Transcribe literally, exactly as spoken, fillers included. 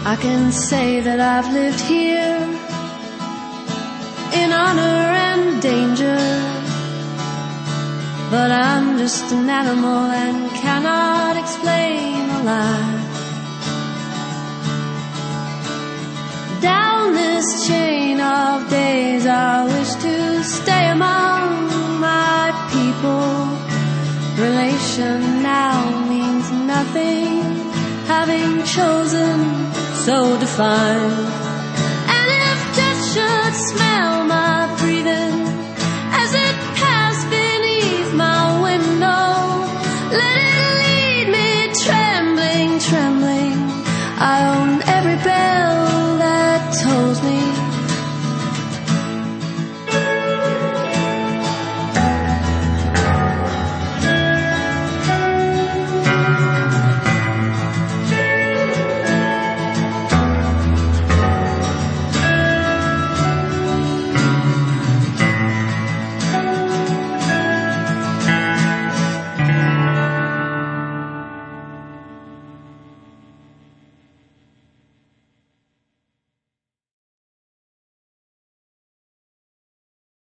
I can say that I've lived here in honor and danger, but I'm just an animal and cannot explain a lie. Down this chain of days I wish to stay among my people. Relation now means nothing, having chosen so defined. And if death should smell my breathing as it passed beneath my window, let it lead me trembling, trembling. I own every bell that tolls me